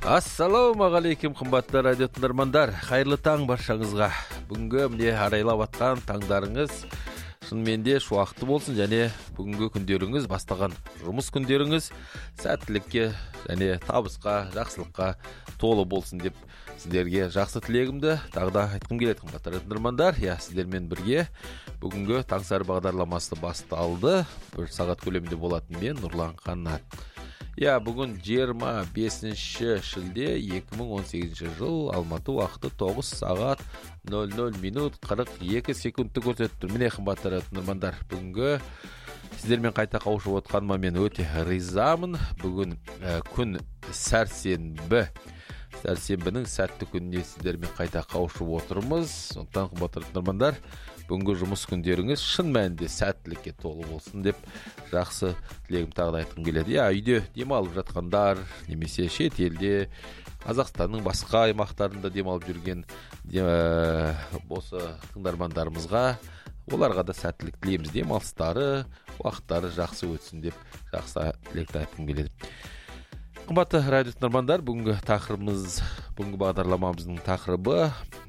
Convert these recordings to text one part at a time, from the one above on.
Ассалаумағалейкум, қымбатты радио тыңдармандар. Қайырлы таң баршаңызға. Бүгінгі міне арайлап атқан таңдарыңыз шынымен де шуақты болсын, және бүгінгі күндеріңіз, бастаған жұмыс күндеріңіз сәттілікке және табысқа, жақсылыққа толы болсын деп сіздерге жақсы тілегімді тағы да айтқым келеді, қымбатты радио тыңдармандар. Сіздермен бірге бүгінгі Таңсары бағдарламасы басталды. 1 сағат көлемінде болатын мен Нұрлан Қанат. Бүгін 25 шілде 2018 жыл, Алматы уақыты 9 сағат 00 минут 42 секундты көрсетіп тұр. Міне қымбатты тыңдармандар, бүгінгі сіздермен қайта қауышып отқаныма мен өте ризамын. Бүгін күн сәрсенбі. Сәрсенбінің сәтті күніне сіздермен қайта қауышып отырмыз. Сондықтан қымбатты тыңдармандар, бүгінгі жұмыс күндеріңіз шын мәнінде сәттілікке толы болсын деп жақсы тілегім тағы да айтқым келеді. Үйде демалып жатқандар, немесе шет елде, Қазақстанның басқа аймақтарында демалып жүрген осы тыңдармандарымызға, оларға да сәттілік тілейміз. Демалыстары, уақыттары жақсы өтсін деп жақсы тілекті айтқым келеді. Қымбатты радио тыңдармандар, бүгінгі тақырыбымыз, бүгінгі бағдарламамыздың тақырыбы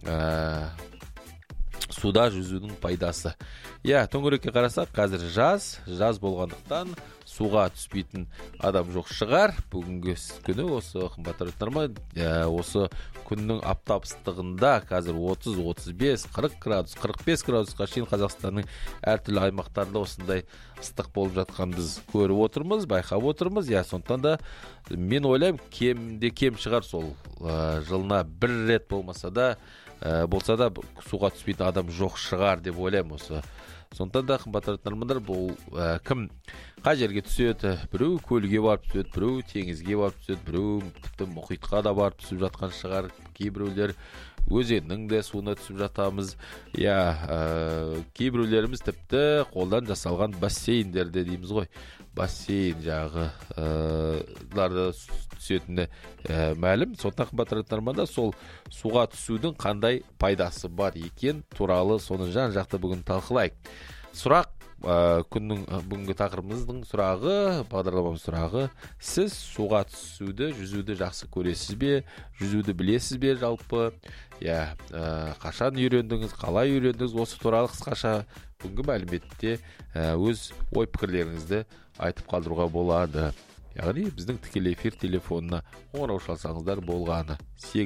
суда жүзудің пайдасы. Төңірекке қарасақ, қазір жаз болғандықтан суға түспейтін адам жоқ шығар. Бүгінгі күні осы қымбатты тыңдарман, осы күннің аптап ыстығында қазір 30, 35, 40 градус, 45 градусқа шейін Қазақстанның әртүрлі аймақтарында осындай ыстық болып жатқан біз көріп отырмыз, байқап отырмыз. Сондықтан да мен ойлаймын, кем шығар сол жылына бір рет болса да суға түспейтін адам жоқ шығар деп ойлаймын осы. Сондықтан да қымбатты тыңдармандар, бұл кім қай жерге түседі? Біреу көлге барып түседі, біреу теңізге барып түседі, біреу тіпті мұхитқа да барып түсіп жатқан шығар. Кейбіреулер өзеннің де суына түсіп жатамыз. Кейбіреулеріміз тіпті қолдан жасалған бассейндерде дейміз ғой. Бассейн ларды түсетіні мәлім. Сондықтан қымбатты тыңдармандар, сол суға түсудің қандай пайдасы бар екен туралы соны жан-жақты бүгін талқылайық. Сұрақ, күннің бүгінгі тақырыбымыздың сұрағы, бағдарламамыз сұрағы: сіз суға түсуді, жүзуді жақсы көресіз бе? Жүзуді білесіз бе жалпы? Қашан үйрендіңіз, қалай үйрендіңіз? Осы туралы қысқаша бүгінгі мәліметте өз ой-пікірлеріңізді айтып қалдыруға болады. Яғни біздің тікелей эфир телефонына қоңырау шалсаңыздар болғаны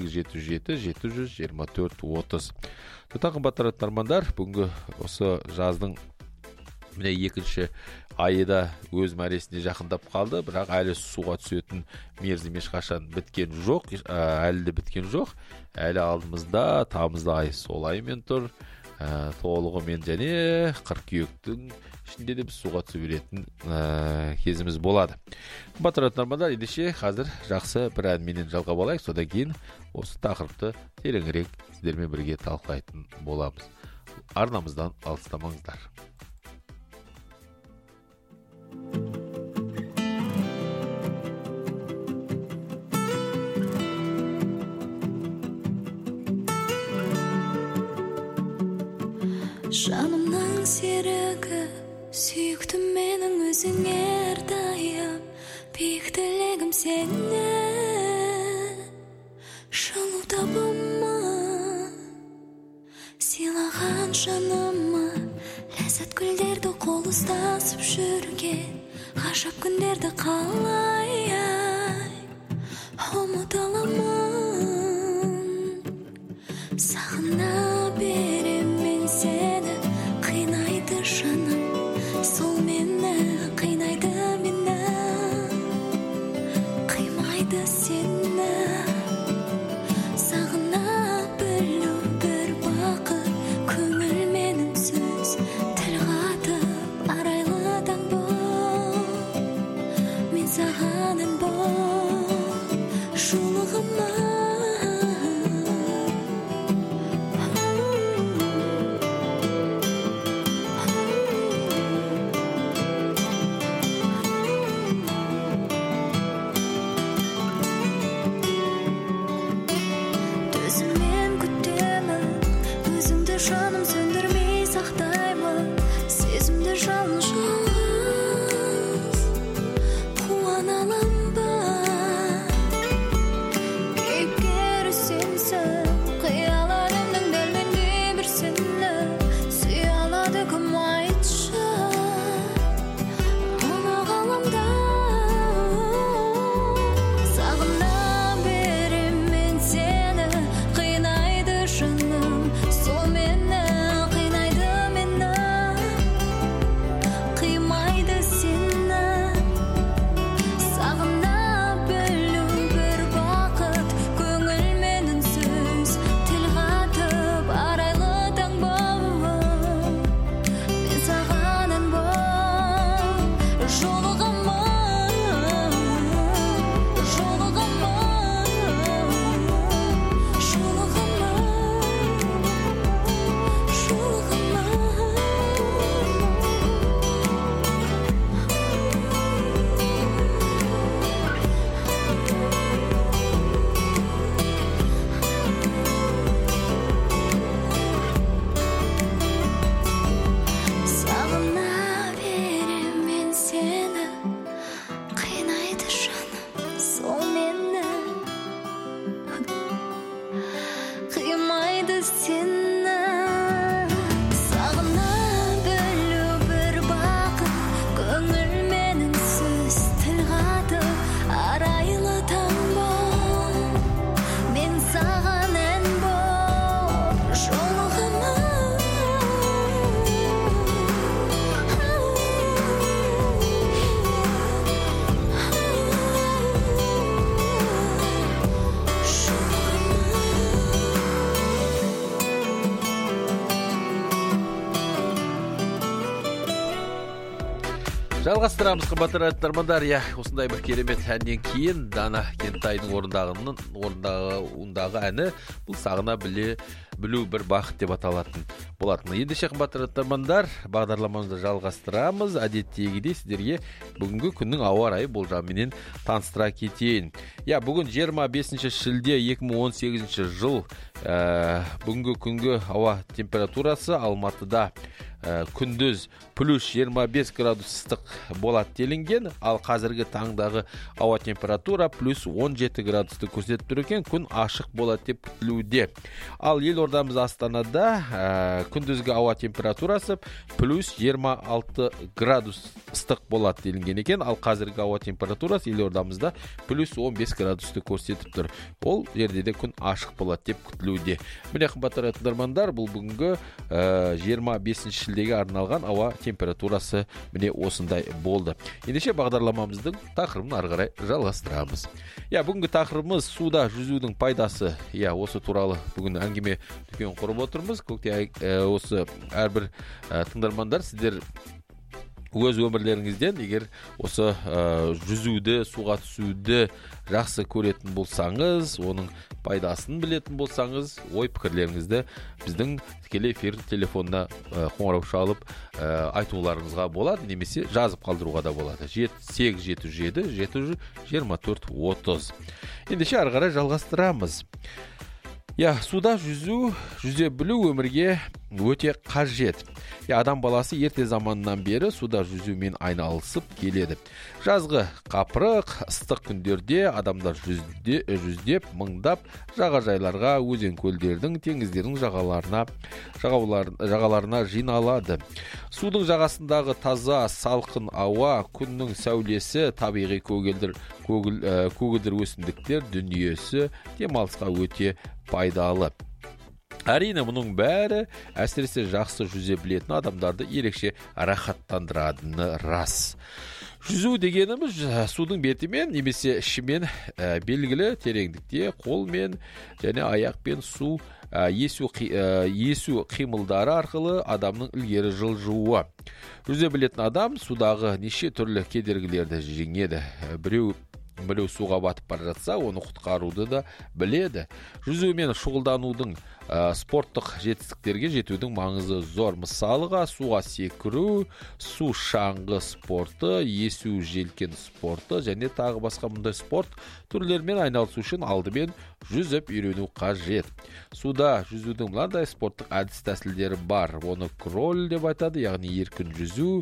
877-700-24-30. Сондықтан қымбатты тыңдармандар, бүгінгі осы жаздың міне екінші айда өз мәресіне жақындап қалды, бірақ әлі суға түсетін мерзім ешқашан біткен жоқ, әлі алдымызда тамызда ай сол аймен тұр, толығымен және қыркүйектің ішінде де біз суға түсіп беретін кезіміз болады. Қымбатты тыңдармандар, ендеше қазір жақсы бір әнменен жалғап алайық, содан кейін осы тақырыпты тереңірек сіздермен бірге талқылайтын боламыз. Арнамыздан алыстамаңыздар. Жанымның серігі, сүйіктім менің өзің әрдайым, биік тілегім сені жылу табыма, сыйлаған жаныма ләззат гүлдерді қол ұстасып жүрген ғажап күндерді қалай ұмыта аламын. Сағына берем мен сені, қинайды жаным, сол мені қинайды, мені қимайды сені. Сағына білу бір бақыт, көңіл менің сөз тіл қатып арайлы таң бол, мен саған ән бол жолығыма. Жаным сөндірмей сақтаймын, сезімді жалғыз қуана алам ба? Жалғастырамыз, қымбатты радиотыңдармандар. Осындай бір керемет әннен кейін Дана Кентайдың орындаған әні бұл сағына білу бір бақыт деп аталатын болатын. Ендеше қымбатты радиотыңдармандар, бағдарламамызды жалғастырамыз. Әдеттегідей сіздерге бүгінгі күннің ауа райы болжамымен таныстыра кетейін. Бүгін 25 шілде 2018 жыл. Бүгінгі күнгі ауа температурасы Алматыда күндіз плюс 25 градус ыстық болады делінген, ал қазіргі таңдағы ауа температура плюс 17 градусты көрсетіп тұр екен. Күн ашық болады деп күтілуде. Ал елордамыз Астанада күндізгі ауа температурасы плюс 26 градус ыстық болады делінген екен, ал қазіргі ауа температурасы елордамызда плюс 15 градусты көрсетіп тұр. Ол жерде де күн ашық болады деп күтілуде. Міне қымбатты радиотыңдармандар, бұл бүгінгі 25 шілдеге арналған ауа температурасы міне осындай болды. Ендеше бағдарламамыздың тақырыбын ары қарай жалғастырамыз. Бүгінгі тақырыбымыз суда жүзудің пайдасы. Осы туралы бүгін әңгіме дүкен құрып отырмыз. Осы әрбір тыңдармандар, сіздер өз өмірлеріңізден егер осы жүзуді, суға түсуді жақсы көретін болсаңыз, оның пайдасын білетін болсаңыз, ой пікірлеріңізді біздің тікелей эфир телефонына қоңырау шалып айтуларыңызға болады, немесе жазып қалдыруға да болады. 7877-724-30. Ендеше ары қарай жалғастырамыз. Суда жүзе білу өмірге өте қажет. Адам баласы ерте заманнан бері суда жүзумен айналысып келеді. Жазғы қапырық, ыстық күндерде адамдар жүздеп, мыңдап жағажайларға, өзен көлдердің, теңіздердің жағаларына жиналады. Судың жағасындағы таза, салқын ауа, күннің сәулесі, табиғи көгілдір өсімдіктер дүниесі демалысқа өте пайдалы. Әрине, мұның бәрі әсіресе жақсы жүзе білетін адамдарды ерекше рахаттандыратыны рас. Жүзу дегеніміз судың бетімен немесе ішімен белгілі тереңдікте қолмен және аяқпен су есу қимылдары арқылы адамның ілгері жылжуы. Жүзе білетін адам судағы неше түрлі кедергілерді жеңеді. Біреу суға батып бара жатса, оны құтқаруды да біледі. Жүзумен шұғылданудың спорттық жетістіктерге жетудің маңызы зор. Мысалыға, суға секіру, су шаңғы спорты, есу желкен спорты және тағы басқа мұндай спорт түрлерімен айналысу үшін алдымен жүзіп үйрену қажет. Суда жүзудің мынандай спорттық әдіс тәсілдері бар. Оны кроль деп айтады, яғни еркін жүзу,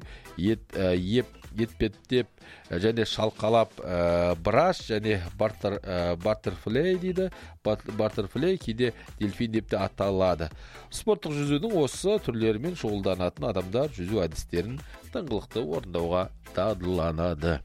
етпеттеп және шалқалап браш және баттерфлей дейді. Баттерфлей кейде дельфин деп те аталады. Спорттық жүзудің осы түрлерімен шұғылданатын адамдар жүзу әдістерін тыңғылықты орындауға дағдыланады.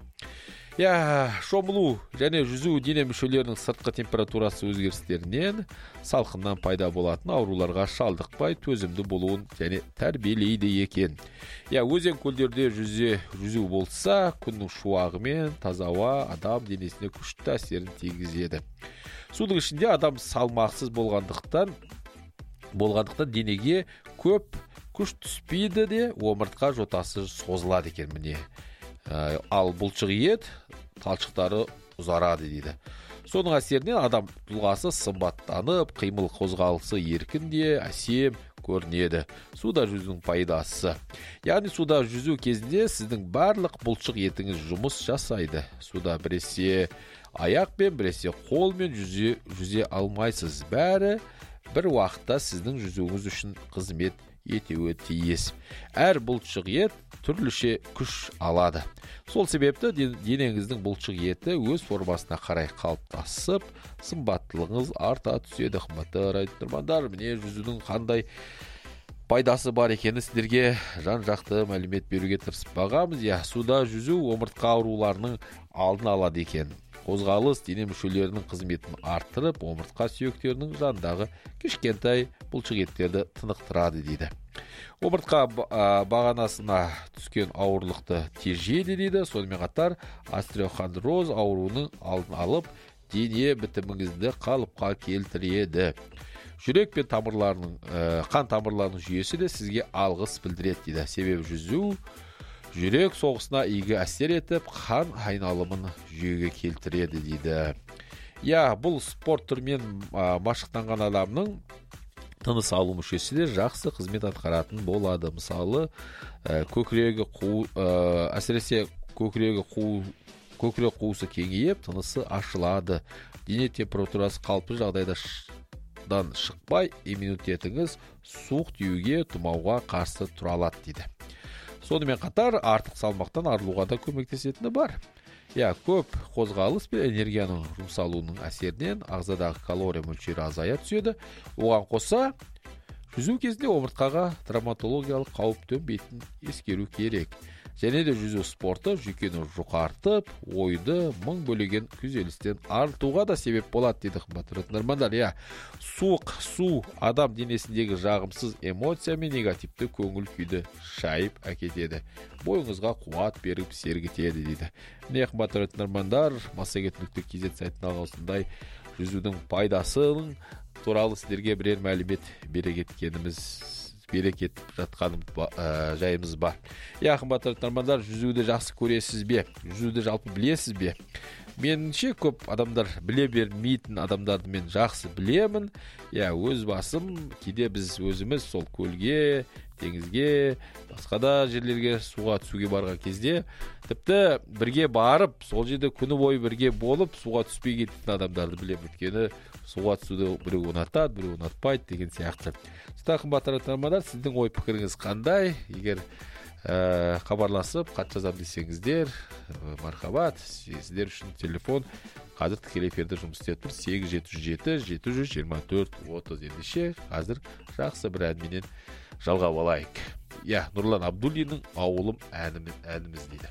Шомылу және жүзу дене мүшелерінің сыртқы температурасы өзгерістерінен, салқыннан пайда болатын ауруларға шалдықпай төзімді болуын және тәрбиелейді екен. Өзен көлдерде жүзу болса, күннің шуағымен таза ауа адам денесіне күшті әсерін тигізеді. Судың ішінде адам салмақсыз болғандықтан денеге көп күш түспейді де, омыртқа жотасы созылады екен міне. Ал бұлшық ет талшықтары ұзарады дейді. Соның әсерінен адам тұлғасы сымбаттанып, қимыл қозғалысы еркінде, әсем көрінеді. Суда жүзудің пайдасы. Яғни суда жүзу кезінде сіздің барлық бұлшық етіңіз жұмыс жасайды. Суда біресе аяқпен, біресе қолмен жүзе алмайсыз. Бәрі бір уақытта сіздің жүзуіңіз үшін қызмет етеуі тиіс. Әр бұлшық ет түрліше күш алады. Сол себепті денеңіздің бұлшық еті өз формасына қарай қалыптасып, сымбаттылығыңыз арта түседі. Қымбатты радиотыңдармандар, міне жүзудің қандай пайдасы бар екені сіздерге жан-жақты мәлімет беруге тырысып бағамыз. Суда жүзу омыртқа ауруларының алдын алады екен. Қозғалыс дене мүшелерінің қызметін арттырып, омыртқа сүйектерінің жанындағы кішкентай бұлшық еттерді тынықтырады дейді. Омыртқа бағанасына түскен ауырлықты тежейді дейді. Сонымен қатар остеохондроз ауруының алдын алып, дене бітіміңізді қалыпқа келтіреді. Жүрек пен қан тамырларының жүйесі де сізге алғыс білдіреді дейді. Себебі жүзу жүрек соғысына игі әсер етіп, қан айналымын жүйеге келтіреді дейді. Бұл спорт түрімен машықтанған адамның тыныс алу мүшесі де жақсы қызмет атқаратын болады. Мысалы, әсіресе көкірек қуысы кеңейіп, тынысы ашылады. Дене температурасы қалыпты жағдайдан шықпай, иммунитетіңіз суық тиюге, тұмауға қарсы тұра алады дейді. Сонымен қатар, артық салмақтан арылуға да көмектесетіні бар. Көп қозғалыс пен энергияның жұмсалуының әсерінен ағзадағы калория мөлшері азая түседі. Оған қоса, жүзу кезінде омыртқаға травматологиялық қауіп төнбейтінін ескеру керек. Және де жүзу спорты жүйкені жұқартып, ойды мың бөлеген күйзелістен артуға да себеп болады дейді қымбатты тыңдармандар. Суық су адам денесіндегі жағымсыз эмоция мен негативті көңіл күйді шайып әкетеді. Бойыңызға қуат беріп сергітеді дейді. Қымбатты тыңдармандар, massagет.kz сайтына осындай жүзудің пайдасының туралы сіздерге бірер мәлімет бере кетіп жатқаным жайымыз бар. Қымбатты тыңдармандар, жүзуді жақсы көресіз бе? Жүзуді жалпы білесіз бе? Меніңше көп адамдар біле бермейтін адамдарды мен жақсы білемін. Өз басым, кейде біз өзіміз сол көлге, теңізге, басқа да жерлерге суға түсуге барған кезде, тіпті бірге барып, сол жерде күні бойы бірге болып, суға түспей кететін адамдарды білемін. Өйткені суға түсуді біреу ұнатады, біреу ұнатпайды деген сияқты. Қымбатты тыңдармандар, сіздің ой пікіріңіз қандай? Егер хабарласып, хат жазам десеңіздер, мархабат. Сіздер үшін телефон қазір тікелей эфирде жұмыс істеп тұр. 877-724-30. Ендеше қазір жақсы бір әнменен жалғап алайық. Нұрлан Абдуллиннің ауылым әніміз дейді.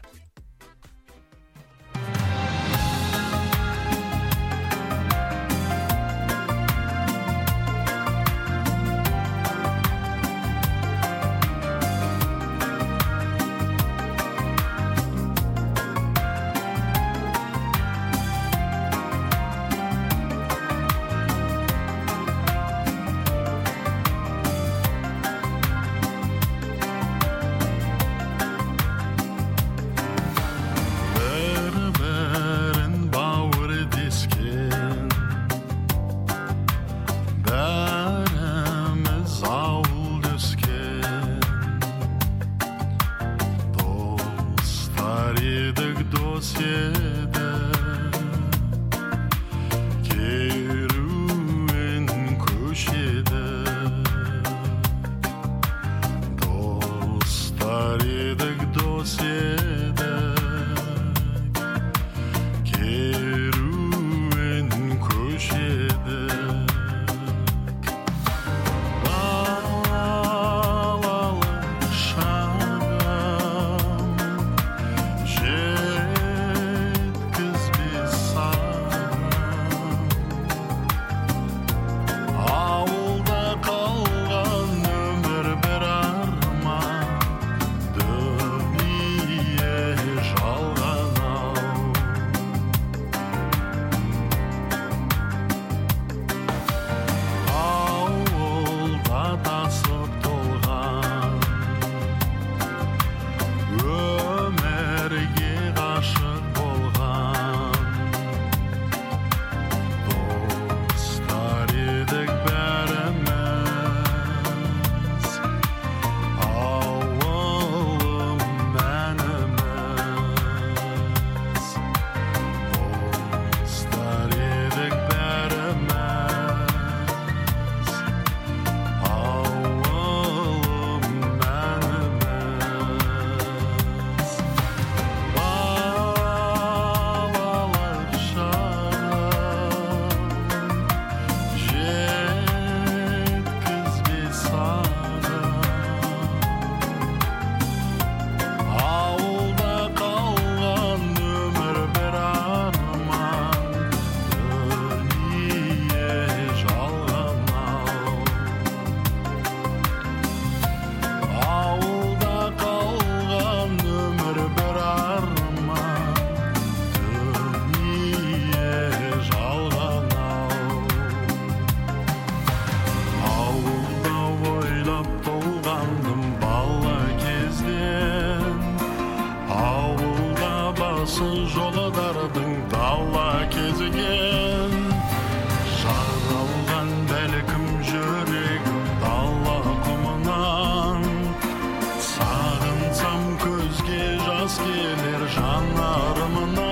кезеген жаралған бәлкім жүрегім дала құмынан сағынсам көзге жас келер жанарымнан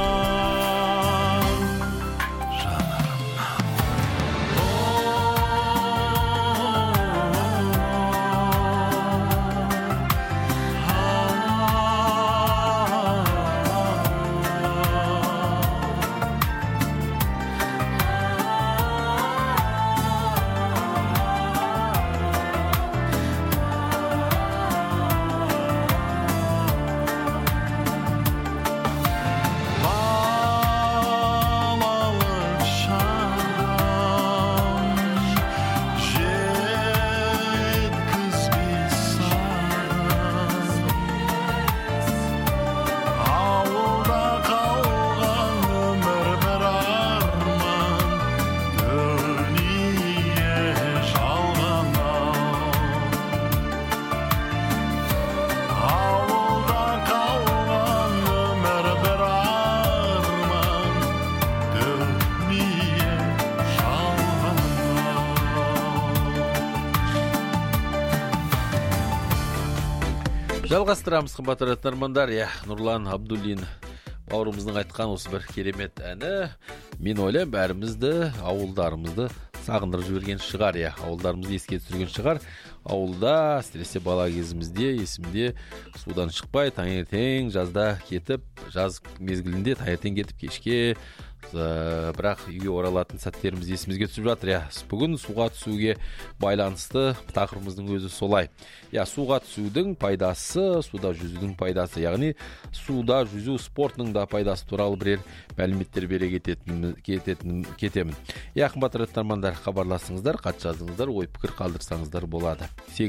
Жалғастырамыз, қымбатты тыңдармандар. Нұрлан Абдуллин бауырымыздың айтқан осы бір керемет әні, мен ойлаймын, бәрімізді, ауылдарымызды сағындырып жіберген шығар. Ауылдарымызды еске түсірген шығар. Ауылда әсіресе бала кезімізде есімде судан шықпай таңертең жазда кетіп, жаз мезгілінде таңертең кетіп кешке бірақ үйге оралатын сәттеріміз есімізге түсіп жатыр. Бүгін суға түсуге байланысты тақырыбымыздың өзі солай. Суға түсудің пайдасы, суда жүзудің пайдасы, яғни суда жүзу спортының да пайдасы туралы бірер мәліметтер бере кетемін. Қымбатты тыңдармандар, хабарласыңыздар, хат жазыңыздар, ой пікір қалдырсаңыздар болады.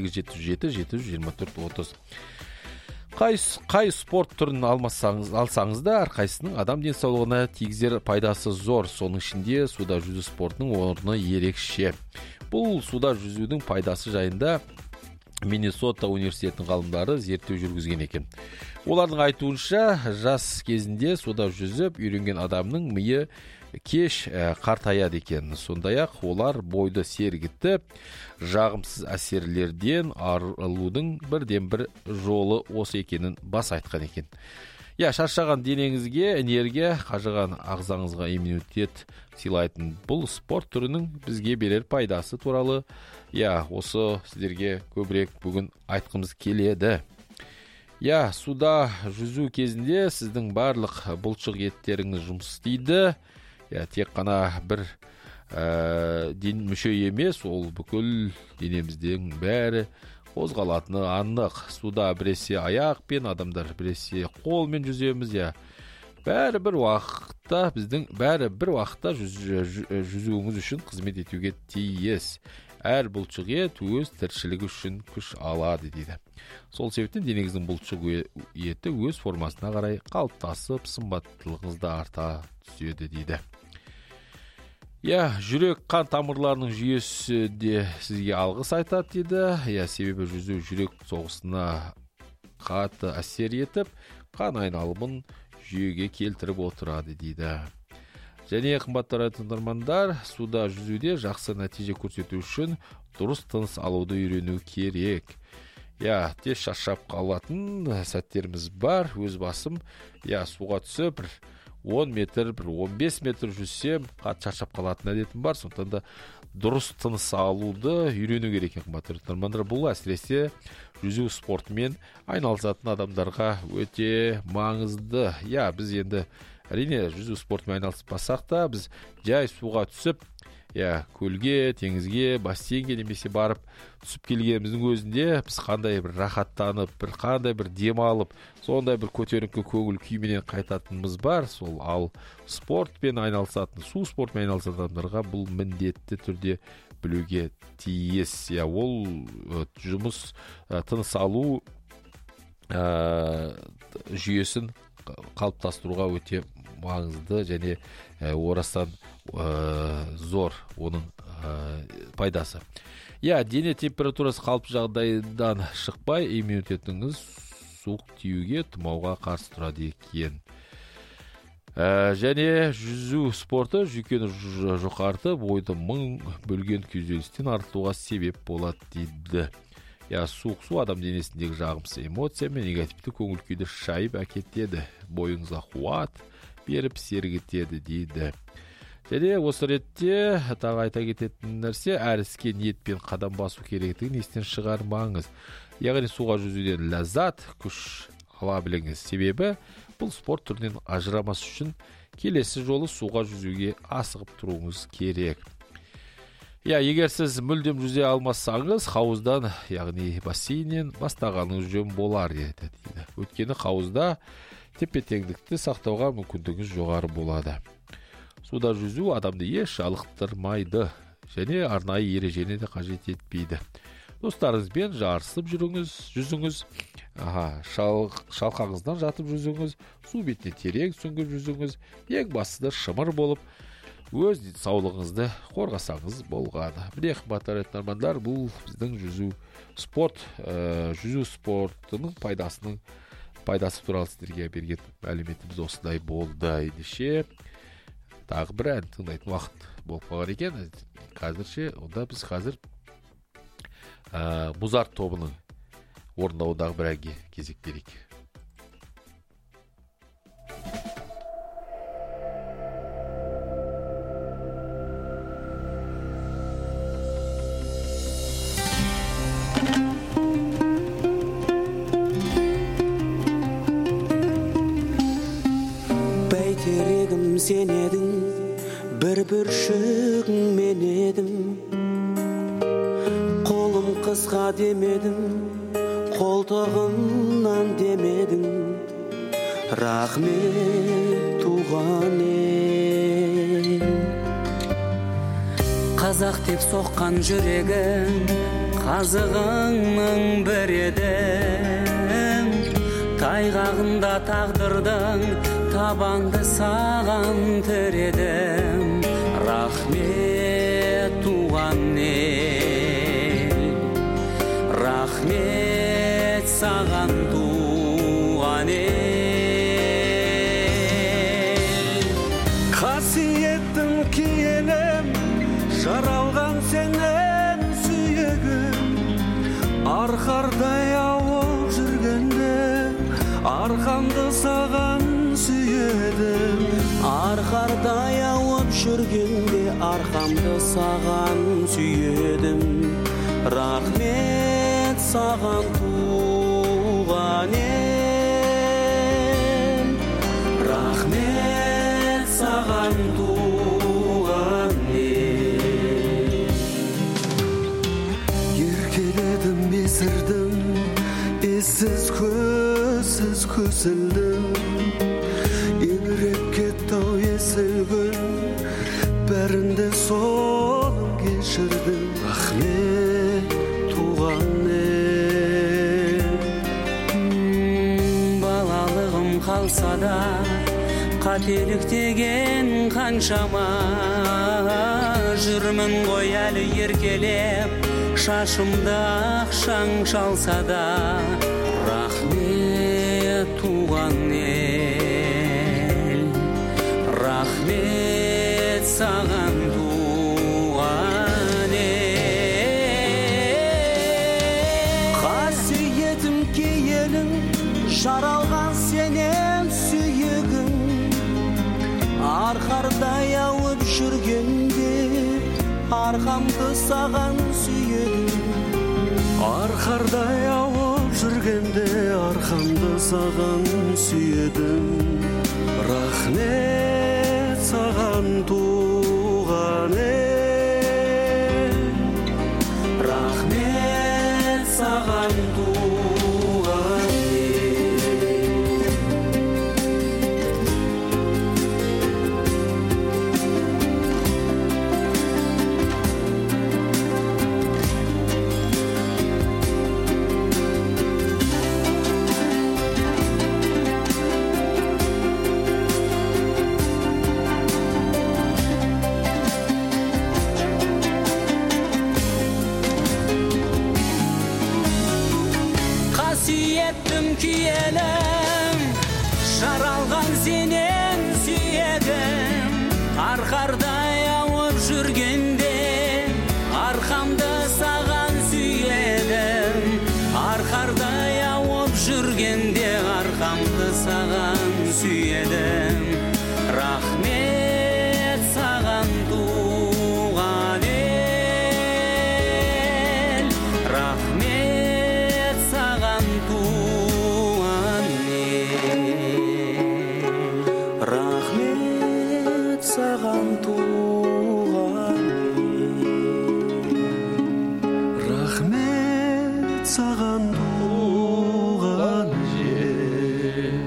877-724-30. Қай спорт түрін алсаңыз да, әрқайсының адам денсаулығына тигізер пайдасы зор. Соның ішінде суда жүзу спортының орны ерекше. Бұл суда жүзудің пайдасы жайында Миннесота университетінің ғалымдары зерттеу жүргізген екен. Олардың айтуынша, жас кезінде суда жүзіп үйренген адамның миы кеш қартаяды екен. Сондай-ақ олар бойды сергітіп, жағымсыз әсерлерден арылудың бірден-бір жолы осы екенін бас айтқан екен. Шаршаған денеңізге энергия, қажыған ағзаңызға иммунитет сыйлайтын бұл спорт түрінің бізге берер пайдасы туралы осы сіздерге көбірек бүгін айтқымыз келеді. Суда жүзу кезінде сіздің барлық бұлшық еттеріңіз жұмыс істейді. Тек қана бір мүше емес, ол бүкіл денеміздің бәрі қозғалатыны анық. Суда біресе аяқпен, адамдар біресе қолмен жүземіз. Бәрі бір уақытта жүзуіңіз үшін қызмет етуге тиіс. Әр бұлшық ет өз тіршілігі үшін күш алады дейді. Сол себептен денеңіздің бұлшық еті өз формасына қарай қалыптасып, сымбаттылығыңызды арта түседі дейді. Жүрек қан тамырларының жүйесі де сізге алғыс айтады дейді. Себебі жүзу жүрек соғысына қатты әсер етіп, қан айналымын жүйеге келтіріп отырады дейді. Және қымбатты тыңдармандар, суда жүзуде жақсы нәтиже көрсету үшін дұрыс тыныс алуды үйрену керек. Тез шаршап қалатын сәттеріміз бар. Өз басым, суға түсіп 10 метр, 15 метр жүзсем, қатты шаршап қалатын әдетім бар. Сондықтан да дұрыс тыныс алуды үйрену керек. Қымбатты тыңдармандар, бұл әсіресе жүзу спортымен айналысатын адамдарға өте маңызды. Біз енді әрине жүзу спортымен айналыспасақ та, біз жай суға түсіп, көлге, теңізге, бассейнге немесе барып түсіп келгеніміздің өзінде біз қандай бір рахаттанып, қандай бір демалып, сондай бір көтеріңкі көңіл күйменен қайтатынымыз бар. Ал спортпен айналысатын, су спортпен айналысатын адамдарға бұл міндетті түрде білуге тиіс. Ол жұмыс, тыныс алу жүйесін қалыптастыруға өте маңызды және орасан зор оның пайдасы. Дене температурасы қалыпты жағдайдан шықпай, иммунитетіңіз суық тиюге, тұмауға қарсы тұрады екен. Және жүзу спорты жүйкені жұқартып, бойды 1000 бөлген күйзелістен артылуға себеп болады дейді. Суық су адам денесіндегі жағымсыз эмоция мен негативті көңіл күйді шайып әкетеді. Бойыңызға қуат беріп сергітеді дейді. Және осы ретте тағы айта кететін нәрсе, әр іске ниетпен қадам басу керектігін естен шығармаңыз. Яғни суға жүзуден ләззат, күш ала біліңіз. Себебі бұл спорт түрінен ажырамас үшін келесі жолы суға жүзуге асығып тұруыңыз керек. Егер сіз мүлдем жүзе алмасаңыз, хауыздан, яғни бассейннен бастағаныңыз жөн болар дейді. Өйткені хауызда тепе-теңдікті сақтауға мүмкіндігіңіз жоғары болады. Суда жүзу адамды еш жалықтырмайды және арнайы ережені де қажет етпейді. Достарыңызбен жарысып жүзіңіз, шалқаңыздан жатып жүзіңіз, су бетіне терең сүңгіп жүзіңіз, ең бастысы шымыр болып, өз саулығыңызды қорғасаңыз болғаны. Міне қымбатты тыңдармандар, бұл біздің жүзу спортының пайдасы туралы сіздерге берген мәліметіміз осындай болды. Ендеше тағы бір ән тыңдайтын уақыт болып қалған екен. Қазірше, онда біз қазір Музарт тобының орындауындағы бір әнге кезек берейік. Бәйтерегім сен едің, бір бүршігің мен едім. Қолым қысқа демедім, қолтығымнан демедің. Рахмет туған ел. Қазақ деп соққан жүрегім, қазығыңның бір едім. Тайғағында тағдырдың табанды саған тіредім. Рахмет туған ел. Рахмет саған туған ел. Қасиеттің киелім, жаралған сенен сүйегім. Арқардай ауып жүргенде, арқамды саған сүйедім. Арқардай ауып жүргенде, арқамды саған сүйедім. Рахмет саған туған ел. Рахмет саған туған ел. Еркеледім, есірдім, ессіз көзсіз көсілдім. Еңіреп кетті-ау есіл күн, бәрінде сол кешірдім. Рахмет туған ел. Балалығым қалса да, қателік деген қаншама. Жүрмін ғой әлі еркелеп, шашымда ақшаң шалса да. Рахмет туған ел. Рахмет саған туған ел. Қасиетім киелің, жаралған сенен сүйегің. Арқардай ауып жүргенде, арқамды саған сүйедім. Арқардай ауып жүргенде, арқамды саған сүйедім. Рахмет саған туған ел. Рахмет саған туған Қасиеттім киелім, жаралған сенен сүйегім. арқардай ауып жүргенде арқамды саған сүйедім, арқардай ауып жүргенде арқамды саған сүйедім. Рахмет саған туған ел, рахмет саған туған ел, рахмет саған туған ел, рахмет саған туған ел,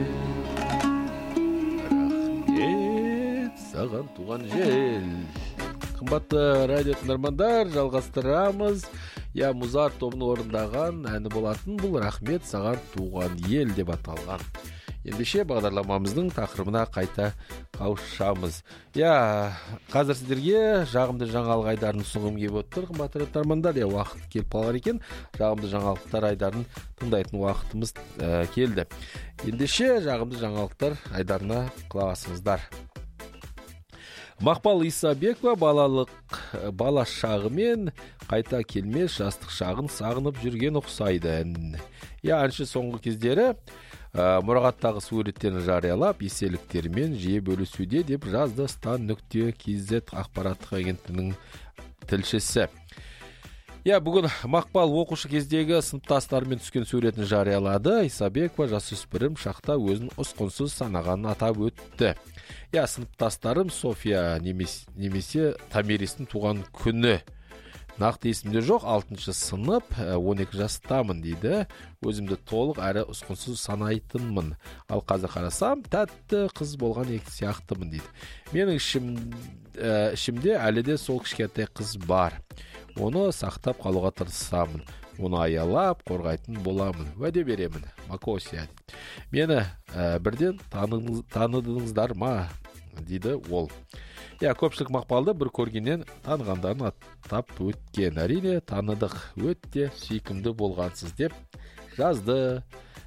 рахмет саған туған жел. Қымбатты радио тыңдармандар, жалғастырамыз. Я Музар тобының орындаған әні болатын бұл рахмет саған туған ел деп аталған. Ендеше бағдарламамыздың тақырыбына қайта қауышамыз. Қазір сіздерге жағымды жаңалық айдарын ұсынғым келіп отыр. Қымбатты тыңдармандар, уақыт келіп қалар екен. Жағымды жаңалықтар айдарын тыңдайтын уақытымыз келді. Ендеше жағымды жаңалықтар айдарына құлақ асыңыздар. Мақпал Исабекова бала шағымен қайта келмес жастық шағын сағынып жүрген ұқсайды. Әнші соңғы кездері мұрағаттағы суреттерін жариялап, естеліктерімен жиі бөлісуде деп жазды Stan.kz ақпараттық агенттігінің тілшісі. Бүгін Мақпал оқушы кездегі сыныптастарымен түскен суретін жариялады. Исабекова жасөспірім шақта өзін ұсқынсыз санағанын атап өтті. Сыныптастарым София немесе Тамерестің туған күні. Нақты есімде жоқ, 6-шы сынып, 12 жастамын дейді. Өзімді толық әрі ұсқынсыз санайтынмын. Ал қазір қарасам, тәтті қыз болған сияқтымын дейді. Менің ішімде әлі де сол кішкентай қыз бар. Оны сақтап қалуға тырысамын. Оны аялап, қорғайтын боламын. Уәде беремін. Макосия. Мені бірден таныдыңыздар ма? Дейді ол. Көпшілік Мақпалды бір көргеннен танығандарын аттап өткен. Әрине, таныдық, өтте сүйкімді болғансыз деп жазды.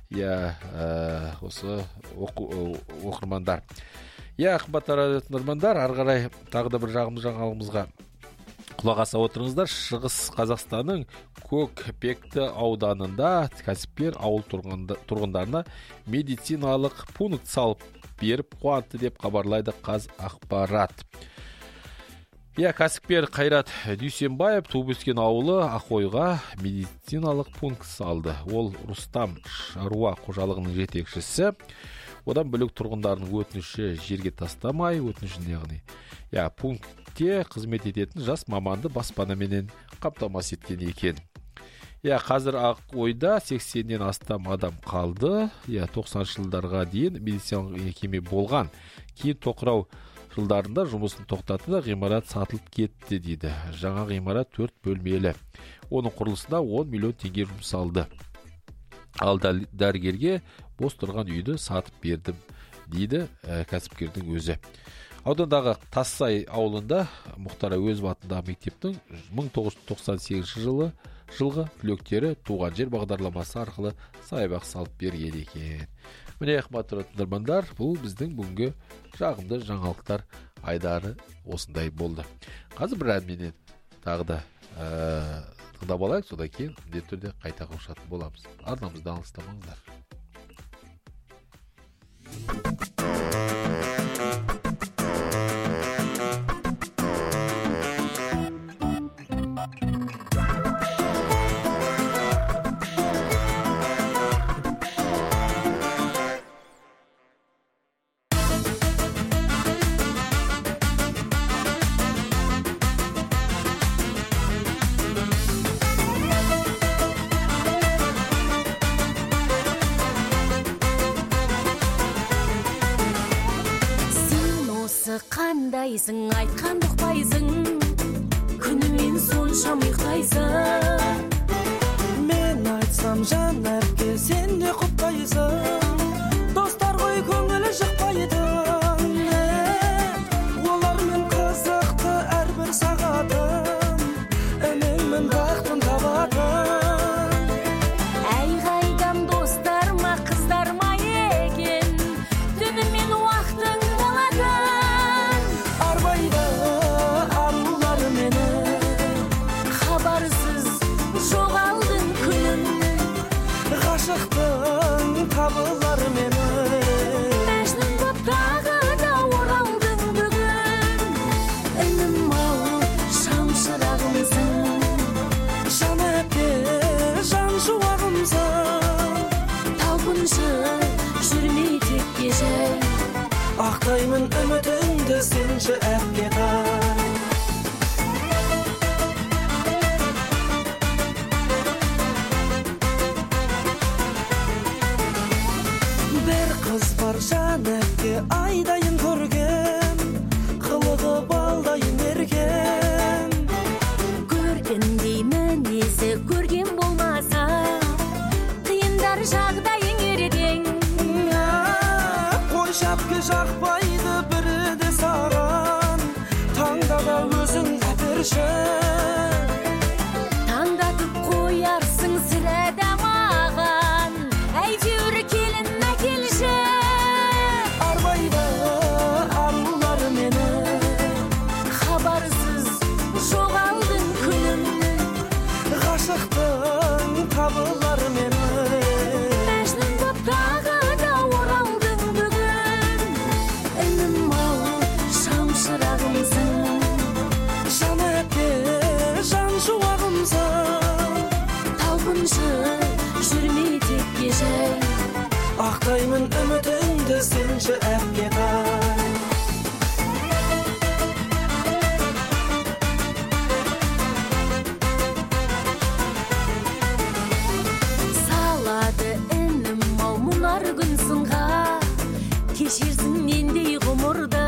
Осы оқырмандар. Қымбатты тыңдармандар, ары қарай тағы да бір жағымды жаңалығымызға құлақ аса отырыңыздар. Шығыс Қазақстанның Көкпекті ауданында кәсіпкер ауыл тұрғындарына медициналық пункт салып беріп қуантты деп хабарлайды Қазақпарат. Кәсіпкер Қайрат Дүйсенбаев туып өскен ауылы Ақойға медициналық пункт салды. Ол Рустам шаруа қожалығының жетекшісі. Одан бөлек тұрғындардың өтініші жерге тастамай, пунктте қызмет ететін жас маманды баспанаменен қамтамасыз еткен екен. Қазір Ақойда 80-нен астам адам қалды. 90 жылдарға дейін медициналық мекеме болған. Кейін тоқырау жылдарында жұмысын тоқтатты да ғимарат сатылып кетті дейді. Жаңа ғимарат 4 бөлмелі. Оның құрылысына 10 миллион теңге жұмсалды. Ал дәрігерге бос тұрған үйді сатып бердім дейді кәсіпкердің өзі. Аудандағы Тассай ауылында Мұхтар Әуезов атындағы мектептің 1998 жылғы түлектері туған жер бағдарламасы арқылы саябақ салып берген екен. Міне, қымбатты тыңдармандар, бұл біздің бүгінгі жағымды жаңалықтар айдары осындай болды. Қазір бір әнменен тағы да тыңдап алайық, содан кейін міндетті түрде қайта қауышатын боламыз. Арнамыздан алыстамаңыздар. Қандайсың, айтқан ұқпайсың, күнімен соншам ұйықтайсың. Мен айтсам жан әпке, сен де құптайсың. Достар ғой көңілі жықпайдың. Олармен қызықты әрбір сағатым, әнеңмен бақтын табатын. Әй қайдам достар ма, қыздар ма екен, түнімен уақытың болады. Арбайды сенші әпке тай. Бір қыз бар жан әпке айдайын көрген, қылығы балдайын ерген. Көргендей мінезі көрген болмаса, қиындар жағдайың ерген. Қой шапке жақпайды бірі де саған, таңда да өзің қаперші. Таңдатып қоярсың сірәді маған, әйтеуір келін әкелші. Арбайды арулар мені, Хабарсыз жоғалдың күнім, ғашықтың табылар мені. Мәжнүн боп тағы да оралдың бүгін. Інім-ау, шамшырағымсың, Жан әпке жан шуағымсың, талпыншы жүрмей текке жай. ақтаймын үмітіңді сенші әпке тай. Салады інім-ау мұнар күн сынға, кешерсің нендей ғұмырды.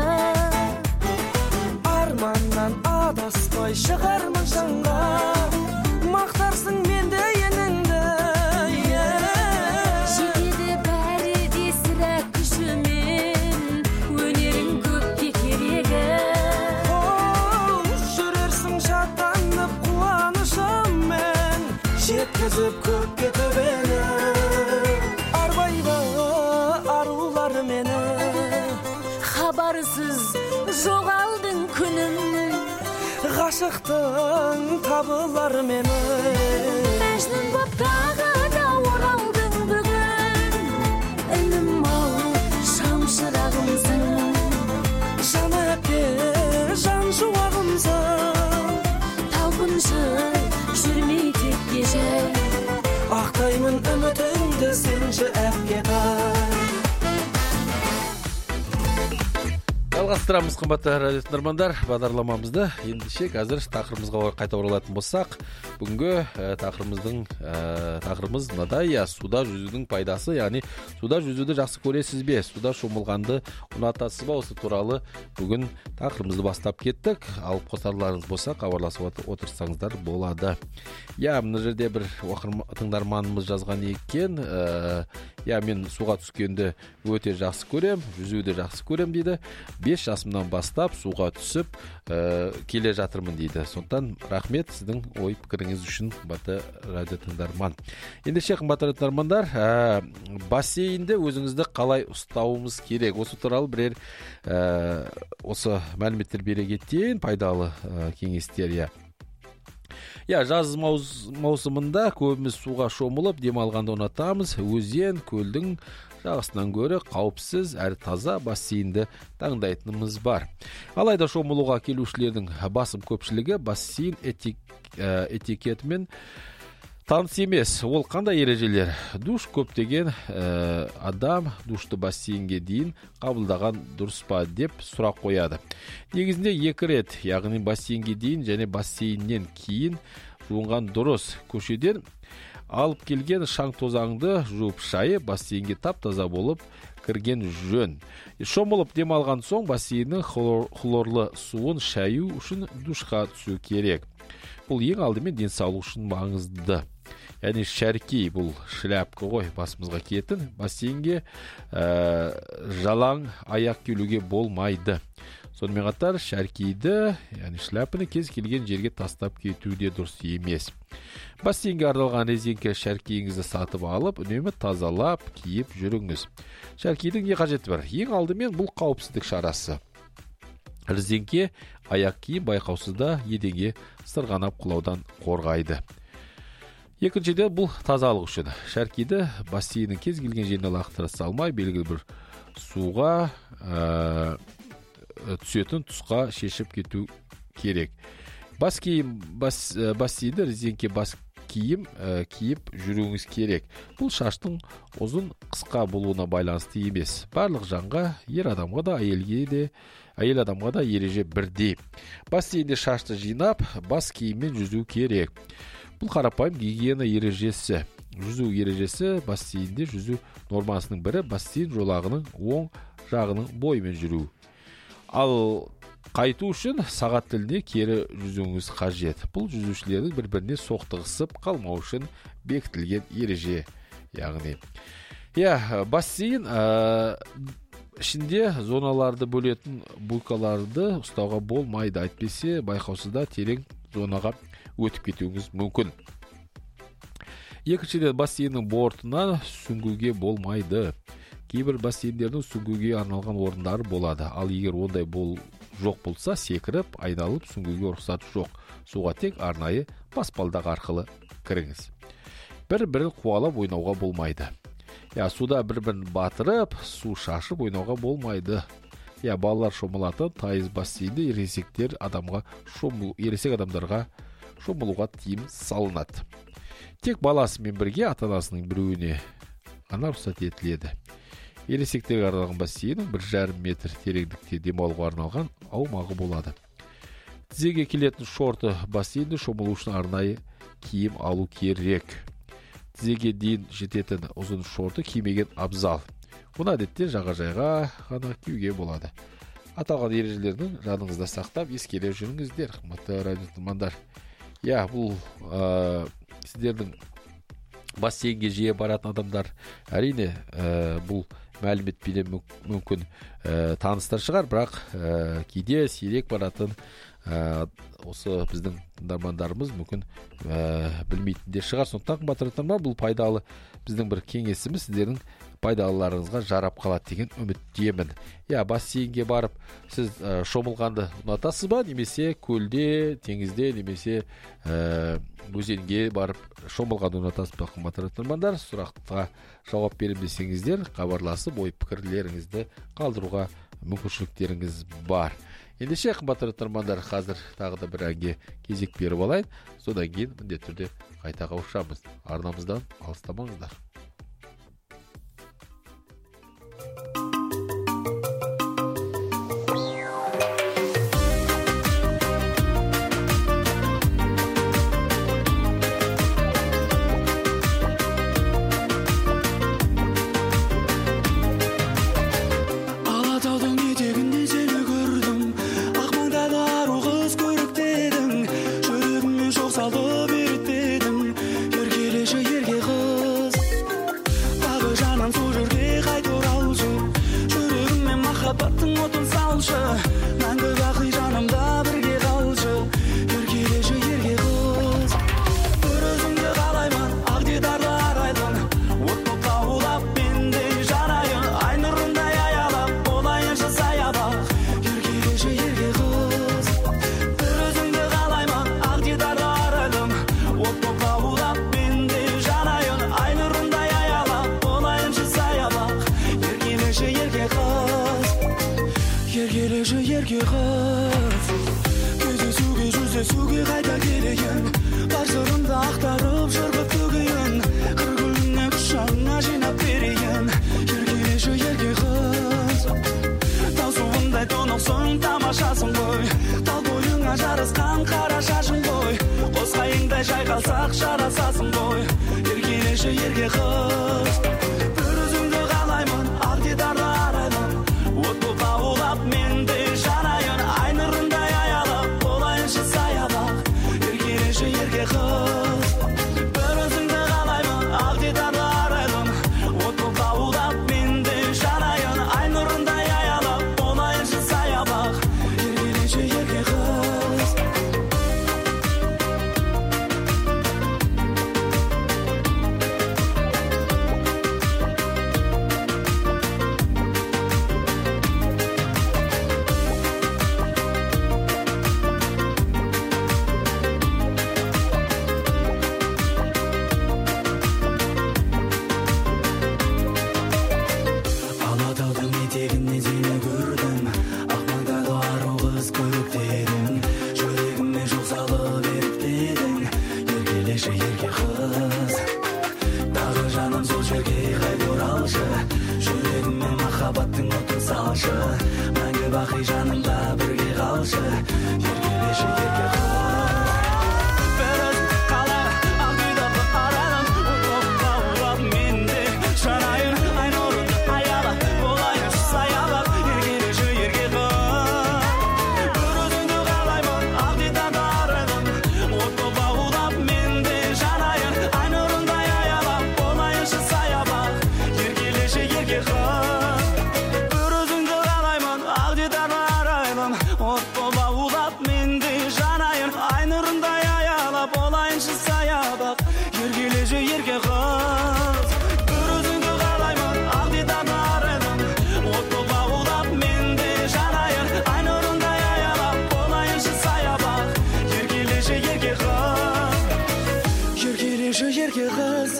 Арманнан адаспай шығармын жанға, мақтарсың менде еніңді. Жетеді бәрі де сірә күшімен, өнерің көпке керегі. Жүрерсің жаттанып қуанышыммен, жеткізіп көкке төбені. Арбайды арулар мені, Хабарсыз жоғалдың күнім, ғашықтың табылар мені. Мәжнүн боп тағы да оралдың бүгін. Інім-ау, шамшырағымсың, Жан әпке жан шуағымсың, талпыншы жүрмей текке жай. ақтаймын үмітіңді сенші әпке тай. Жалғастырамыз қымбатты радио тыңдармандар, бағдарламамызды. Ендеше қазір тақырыбымызға қайта оралатын болсақ, бүгінгі тақырыбымыз мынадай: суда жүзудің пайдасы, яғни суда жүзуді жақсы көресіз бе, суда шомылғанды ұнатасыз ба? Осы туралы бүгін тақырыбымызды бастап кеттік. Алып қосарларыңыз болса, хабарласып отырсаңыздар болады. Мына жерде бір тыңдарманымыз жазған екен. Мен суға түскенді өте жақсы көрем, жүзуді жақсы көрем дейді. 5 жасымнан бастап суға түсіп келе жатырмын дейді. Сондықтан рахмет сіздің ой пікіріңіз үшін, қымбатты радио тыңдарман. Ендеше қымбатты тыңдармандар, бассейнде өзіңізді қалай ұстауымыз керек? Осы туралы бірер осы мәліметтер бере кетейін, пайдалы кеңестер. Жаз маусымында көбіміз суға шомылып демалғанды ұнатамыз. Өзен, көлдің жағасынан гөрі қауіпсіз әрі таза бассейнді таңдайтынымыз бар. Алайда шомылуға келушілердің басым көпшілігі бассейн этикетімен таныс емес. Ол қандай ережелер? Душ көптеген адам душты бассейнге дейін қабылдаған дұрыс па деп сұрақ қояды. Негізінде 2 рет, яғни бассейнге дейін және бассейннен кейін жуынған дұрыс. Көшеден алып келген шаң тозаңды жуып шайып, бассейнге тап-таза болып кірген жөн. Шомылып демалған соң бассейннің хлорлы суын шаю үшін душқа түсу керек. Бұл ең алдымен денсаулық үшін маңызды. Яғни шәрки, бұл шляпка ғой, басымызға киетін. Бассейнге жалаң аяқ келуге болмайды. Сонымен қатар шәркиді, яғни шляпаны кез келген жерге тастап кету де дұрыс емес. Бассейнге арналған резинка шәркиіңізді сатып алып, үнемі тазалап киіп жүріңіз. Шәркидің не қажеті бар? Ең алдымен бұл қауіпсіздік шарасы. Резинке аяқ киім байқаусызда еденге сырғанап құлаудан қорғайды. Екіншіден бұл тазалық үшін. Шәркиді бассейннің кез келген жеріне лақтыра салмай, белгілі бір суға түсетін тұсқа шешіп кету керек. Бассейнді резинке бас киім киіп жүруіңіз керек. Бұл шаштың ұзын қысқа болуына байланысты емес. Барлық жанға, ер адамға да, әйел адамға да ереже бірдей. Бассейнде шашты жинап, бас киіммен жүзу керек. Бұл қарапайым гигиена ережесі. Жүзу ережесі бассейнде жүзу нормасының бірі бассейн жолағының оң жағының бойымен жүру. Ал қайту үшін сағат тіліне кері жүзуіңіз қажет. Бұл жүзушілердің бір-біріне соқтығысып қалмау үшін бекітілген ереже. Яғни, бассейн ішінде зоналарды бөлетін буйкаларды ұстауға болмайды. Әйтпесе байқаусызда терең зонаға өтіп кетуіңіз мүмкін. Екіншіден, бассейннің бортына сүңгуге болмайды. Кейбір бассейндердің сүңгуге арналған орындары болады. Ал егер ондай жоқ болса, секіріп, айналып сүңгуге рұқсат жоқ. Суға тек арнайы баспалдақ арқылы кіріңіз. Бір-бірін қуалап ойнауға болмайды. Суда бір-бірін батырып, су шашып ойнауға болмайды. Балалар шомылатын тайыз бассейнде ересек адамдарға шомылуға тыйым салынады. Тек баласымен бірге ата-анасының біреуіне ғана рұқсат етіледі. Ересектерге арналған бассейннің 1,5 метр тереңдікте демалуға арналған аумағы болады. Тізеге келетін шорты бассейнде шомылу үшін арнайы киім алу керек. Тізеге дейін жететін ұзын шорты кимеген абзал. Оны әдетте жағажайға ғана киюге болады. Аталған ережелердің жадыңызда сақтап ескере жүріңіздер, қымбатты радио тыңдармандар. Бұл сіздердің бассейнге жиі баратын адамдар әрине бұл мәліметпен мүмкін таныстар шығар, бірақ кейде сирек баратын осы біздің тыңдармандарымыз мүмкін білмейтіндер шығар. Сондықтан қымбатты тыңдармандар, бұл пайдалы біздің бір кеңесіміз сіздердің пайдаларыңызға жарап қалады деген үміттемін. Бассейнге барып сіз шомылғанды ұнатасыз ба, немесе көлде, теңізде, немесе өзенге барып шомылғанды ұнатасыз ба, қымбатты тыңдармандар? Сұраққа жауап берем десеңіздер, хабарласып ой пікірлеріңізді қалдыруға мүмкіншіліктеріңіз бар. Ендеше қымбатты тыңдармандар, қазір тағы да бір әнге кезек беріп алайын. Содан кейін міндетті түрде қайта қауышамыз. Арнамыздан алыстамаңыздар. Суге қайта келеген Қарсырында ақтарып жырғып төгейін Қыргүліне құшағына жинап берейін Еркелеші ерке қыз Тау суындай тұнықсың тамашасың ғой Тал бойыңа жарысқан қара шашың ғой Қос қайыңдай жайқалсақ жарасасың ғой Еркелеші ерке қыз Бір өзіңді қалаймын ақ дидарлы арайлым От боп лаулап мен де жанайын ай нұрындай аялап болайыншы саябақ еркелеші ерке қыз бір өзіңді қалаймын ақ дидарлы арайлым от боп лаулап мен де жанайын ай нұрындай аялап болайыншы саябақ еркелеші ерке қыз Еркелеші ерке қыз еркелеші ерке қыз бір өзің қала ақ дидарлы арайлым лаулап менде жанайын ай нұрыңды аялап болайын саябақ еркелеші ерке қыз бір өзіңді қалаймын ақ дидарлы арайлым отты лаулап менде жанайын ай нұрыңдай аялап болайыншы саябақ еркелеші ерке қыз бір өзіңді қалаймын ақ дидарлы арайлым отты лаулап менде жанайын ай нұрыңдай аялап болайыншы саябақ еркелеші ерке қыз бір өзіңді қалаймын ақ дидарлы арайлым отты лаулап менде жанайын ай нұрыңдай аялап болайыншы саябақ еркелеші ерке қыз еркелеші ерке қыз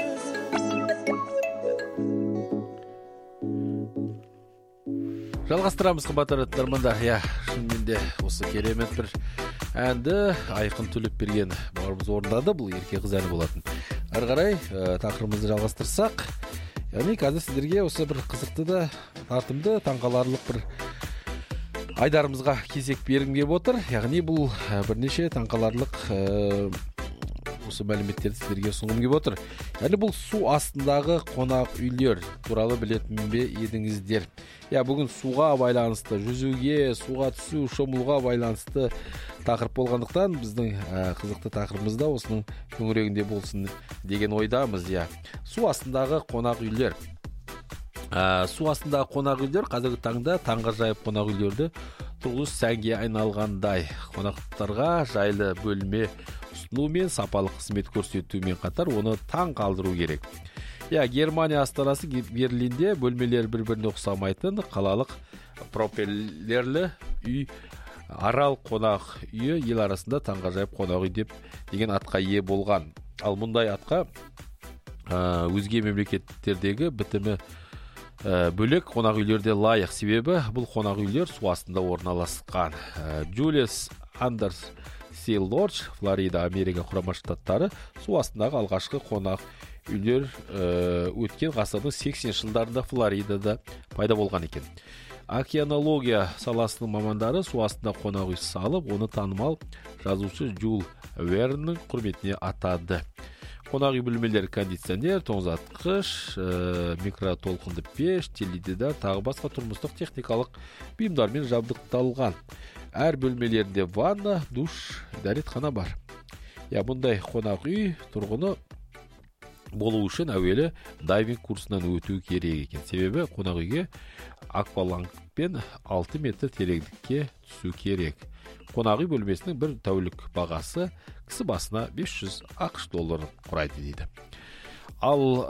Жалғастырамыз қымбатты тыңдармандар. Шынымен де осы керемет бір әнді Айқын Төлеп берген бауырымыз орындады. Бұл ерке қыз әні болатын. Ары қарай тақырыбымызды жалғастырсақ, яғни қазір сіздерге осы бір қызықты да тартымды таңқаларлық бір айдарымызға кезек бергім келіп отыр. Яғни бұл бірнеше таңқаларлық осы мәліметтерді сіздерге ұсынғым келіп отыр. Яғни бұл су астындағы қонақ үйлер туралы білетін бе едіңіздер? Бүгін суға байланысты, жүзуге, суға түсу, шомылуға байланысты тақырып болғандықтан біздің қызықты тақырыбымызда осының төңірегінде болсын деген ойдамыз. Су астындағы қонақ үйлер. Су астындағы қонақ үйлер қазіргі таңда таңғажайып қонақ үйлерді тұрғыз сәнге айналғандай. Қонақтарға жайлы бөлме ұсынумен, сапалы қызмет көрсетумен қатар оны таң қалдыру керек. Германия астанасы Берлинде бөлмелер бір-біріне ұқсамайтын қалалық пропеллерлі үй Арал қонақ үйі ел арасында таңғажайып қонақ үй деген атқа ие болған. Ал мұндай атқа өзге мемлекеттердегі бітімі бөлек қонақ үйлерде лайық, себебі бұл қонақ үйлер су астында орналасқан. Джулиус Андерс Сил Лодж, Флорида, Америка құрама штаттары су астындағы алғашқы қонақ үйлер өткен ғасырдың 80 жылдарында Флоридада пайда болған екен. Океанология саласының мамандары су астында қонақ үй салып, оны танымал жазушы Жюль Верннің құрметіне атады. Қонақ үй бөлмелері кондиционер, тоңазытқыш, микротолқынды пеш, теледидар, тағы басқа тұрмыстық техникалық бұйымдармен жабдықталған. Әр бөлмелерінде ванна, душ, дәретхана бар. Бұндай қонақ үй тұрғыны болу үшін әуелі дайвинг курсынан өту керек екен. Себебі қонақ үйге аквалангпен 6 метр тереңдікке түсу керек. Қонақ үй бөлмесінің бір тәулік бағасы кісі басына $500 құрайды дейді. Ал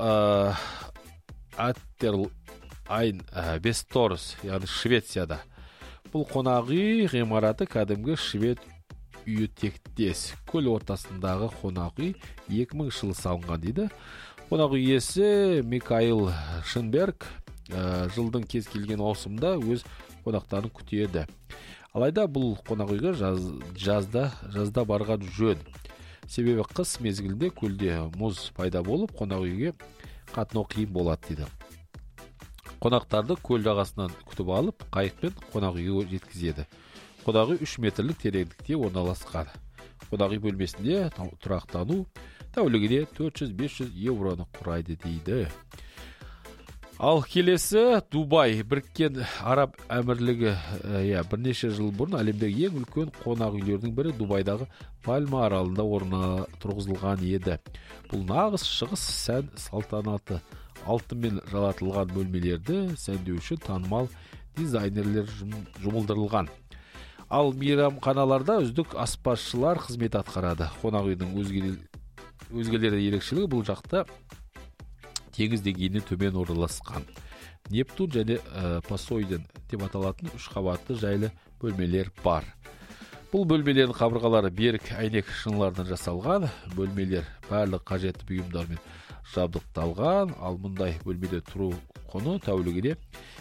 Аттерлайн Весторс, яғни Швецияда бұл қонақ үй ғимараты кәдімгі швед үйі тектес. Көл ортасындағы қонақ үй 2000 жылы салынған дейді. Қонақ үй иесі Микаэл Шинберг жылдың кез келген маусымда өз қонақтарын күтеді. Алайда бұл қонақ үйге жазда барған жөн. Себебі қыс мезгілде көлде мұз пайда болып, қонақ үйге қатынау қиын болады дейді. Қонақтарды көл жағасынан күтіп алып, қайықпен қонақ үйге жеткізеді. Қонақ үй 3 метрлік тереңдікте орналасқан. Қонақ үй бөлмесінде тұрақтану тәулігіне 400-500 евроны құрайды дейді. Ал келесі Дубай, Біріккен Араб Әмірлігі. Бірнеше жыл бұрын әлемдегі ең үлкен қонақ үйлердің бірі Дубайдағы Пальма аралында орнына тұрғызылған еді. Бұл нағыз шығыс сән салтанаты. Алтынмен жалатылған бөлмелерді сәндеу үшін танымал дизайнерлер жұмылдырылған. Ал мейрамханаларда үздік аспазшылар қызмет атқарады. Қонақ үйдің өзгелері ерекшелігі бұл жақта теңіз деңгейінен төмен орналасқан. Нептун және Посейдон деп аталатын 3 қабатты жайлы бөлмелер бар. Бұл бөлмелердің қабырғалары берік әйнек шынылардан жасалған. Бөлмелер барлық қажетті бұйымдармен жабдықталған. Ал мұндай бөлмеде тұру құны тәулігіне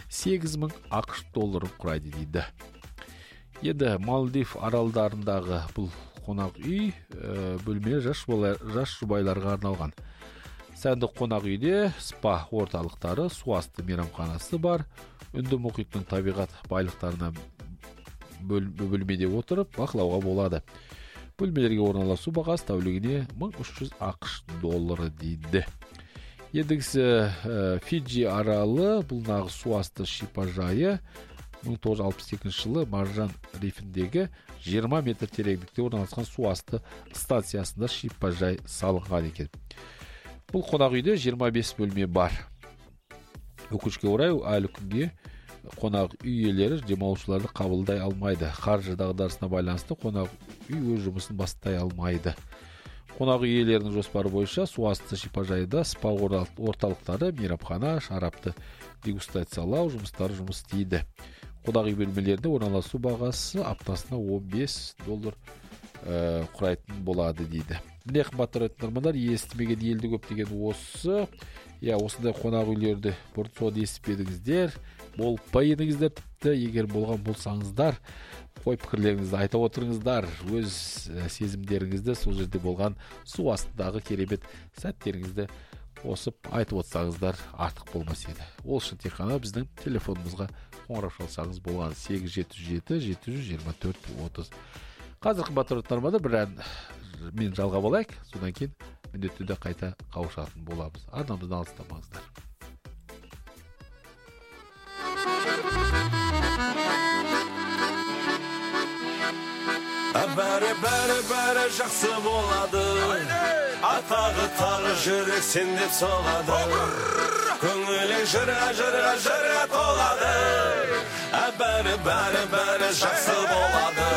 $8000 құрайды дейді. Енді Малдив аралдарындағы бұл қонақ үй бөлме жас жұбайларға арналған. Сәнді қонақ үйде спа орталықтары, су асты мейрамханасы бар. Үнді мұхиттың табиғат байлықтарына бөлмеде отырып бақылауға болады. Бөлмелерге орналасу бағасы тәулігіне $1300 дейді. Ендігісі Фиджи аралы, бұл нағыз су асты шипажайы. 1962 жылы Маржан рифіндегі 20 метр тереңдікте орналасқан су асты станциясында шипажай салынған екен. Бұл қонақ үйде 25 бөлме бар. Өкінішке орай әлі күнге қонақ үй иелері демалушыларды қабылдай алмайды. Қаржы дағдарысына байланысты қонақ үй өз жұмысын бастай алмайды. Қонақ үй иелерінің жоспары бойынша су асты шипажайда спа орталықтары, мейрамхана, шарапты дегустациялау жұмыстары жұмыс істейді. Қонақ үй бөлмелерінде орналасу бағасы аптасына $15 құрайтын болады дейді. Міне қымбатты тыңдармандар, естімеген елді көп деген осы. Осындай қонақ үйлерді бұрын соңды естіпедіңіздер, болып па едіңіздер, тіпті егер болған болсаңыздар, ой пікірлеріңізді айта отырыңыздар, өз сезімдеріңізді сол жерде болған су астындағы керемет сәттеріңізді осып айтып отырсаңыздар артық болмас еді. Ол үшін тек қана біздің телефонымызға қоңырау шалсаңыз болған 877-724-30. Қазір қымбатты тыңдармандар, бір ән мен жалғап алайық, содан кейін міндетті түрде қайта қауышатын боламыз. Арнамыздан алыстамаңыздар. Бәрі жақсы болады, атағы тағы жүрек сен деп соғады, көңілің жыра толады. Бәрі жақсы болады.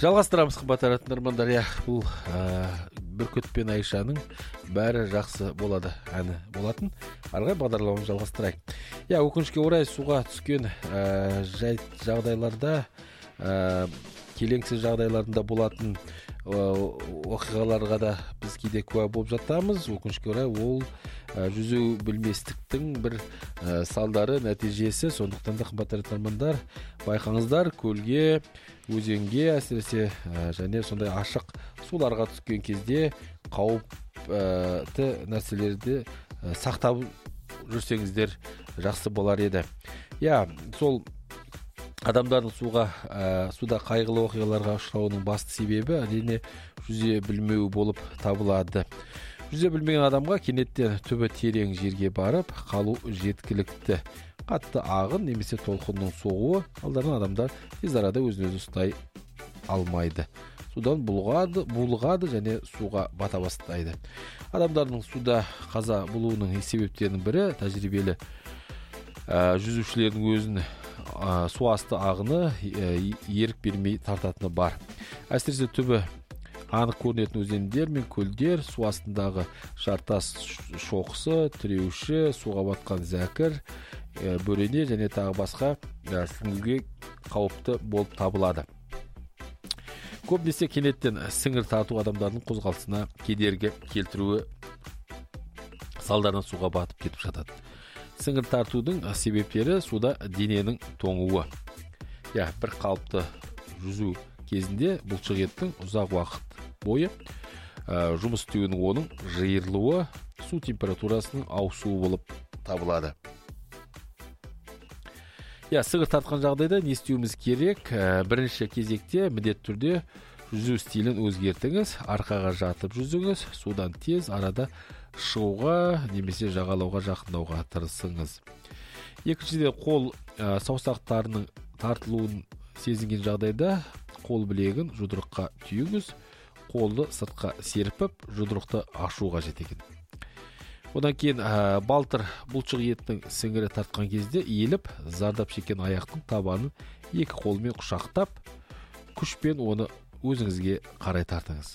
Жалғастырамыз қымбатты тыңдармандар. Бұл Бүркіт пен Айшаның бәрі жақсы болады әні болатын. Арғы бағдарламаны жалғастырайық. Өкінішке орай суға түскен жағдайларда, келеңсіз жағдайларында болатын оқиғаларға да біз кейде куә болып жатамыз. Өкінішке орай ол жүзу білместіктің бір салдары, нәтижесі. Сондықтан да қымбатты тыңдармандар, байқаңыздар, көлге, өзенге, әсіресе және сондай ашық суларға түскен кезде қауіпті нәрселерді сақтап жүрсеңіздер жақсы болар еді. Сол адамдардың суда қайғылы оқиғаларға ұшырауының басты себебі әрине жүзе білмеу болып табылады. Жүзе білмеген адамға кенеттен түбі терең жерге барып қалу жеткілікті. Қатты ағын немесе толқынның соғуы алдарынан адамдар тез арада өзін-өзі ұстай алмайды. Судан булығады және суға бата бастайды. Адамдардың суда қаза болуының себептерінің бірі тәжірибелі жүзушілердің өзін су асты ағыны ерік бермей тартатыны бар. Әсіресе түбі анық көрінетін өзендер мен көлдер, су астындағы жартас шоқысы, тіреуші, суға батқан зәкір, бөрене және тағы басқа сүңгіге қауіпті болып табылады. Көбінесе кенеттен сіңір тарту адамдардың қозғалысына кедергі келтіруі салдарынан суға батып кетіп жатады. Сіңір тартудың себептері суда дененің тоңуы. Бір қалыпты жүзу кезінде бұлшық еттің ұзақ уақыт бойы жұмыс істеуінің оның жиырылуы су температурасының ауысуы болып табылады. Сіңір тартқан жағдайда не істеуіміз керек? Бірінші кезекте міндетті түрде жүзу стилін өзгертіңіз, арқаға жатып жүзіңіз, судан тез арада шығуға немесе жағалауға жақындауға тырысыңыз. Екіншіден, қол саусақтарының тартылуын сезінген жағдайда қол білегін жұдырыққа түйіңіз, қолды сыртқа серпіп, жұдырықты ашу қажет екен. Одан кейін балтыр бұлшық еттің сіңірі тартқан кезде иіліп, зардап шеккен аяқтың табанын екі қолмен құшақтап, күшпен оны өзіңізге қарай тартыңыз.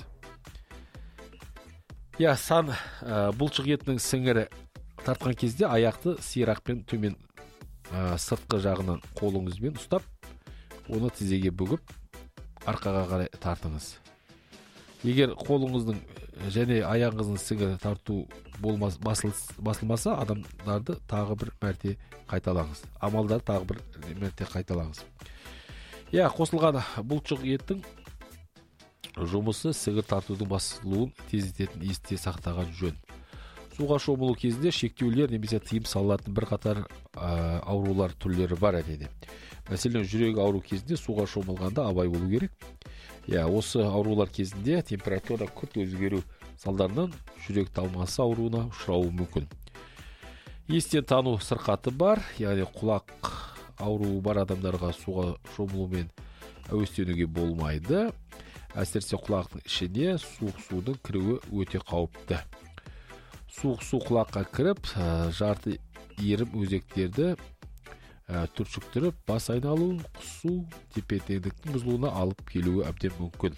Сан бұлшық еттің сіңірі тартқан кезде аяқты сирақпен төмен сыртқы жағынан қолыңызбен ұстап, оны тізеге бүгіп, арқаға қарай тартыңыз. Егер қолыңыздың және аяғыңыздың сіңірі тарту басылмаса, адамдарды тағы бір мәрте қайталаңыз. Амалдарды тағы бір мәрте қайталаңыз. Қосылған бұлшық еттің жұмысы сіңір тартудың басылуын тездететін есте сақтаған жөн. Суға шомылу кезінде шектеулер немесе тыйым салынатын бірқатар аурулар түрлері бар әрине. Мәселен, жүрек ауру кезінде суға шомылғанда абай болу керек. Осы аурулар кезінде температура күрт өзгеру салдарынан жүрек талмасы ауруына ұшырауы мүмкін. Естен тану сырқаты бар, яғни құлақ ауруы бар адамдарға суға шомылумен әуестенуге болмайды. Әсіресе құлақтың ішіне суық судың кіруі өте қауіпті. Суық су құлаққа кіріп, жарты ерім өзектерді түршіктіріп, бас айналу, құсу, тепе-теңдіктің бұзылуына алып келуі әбден мүмкін.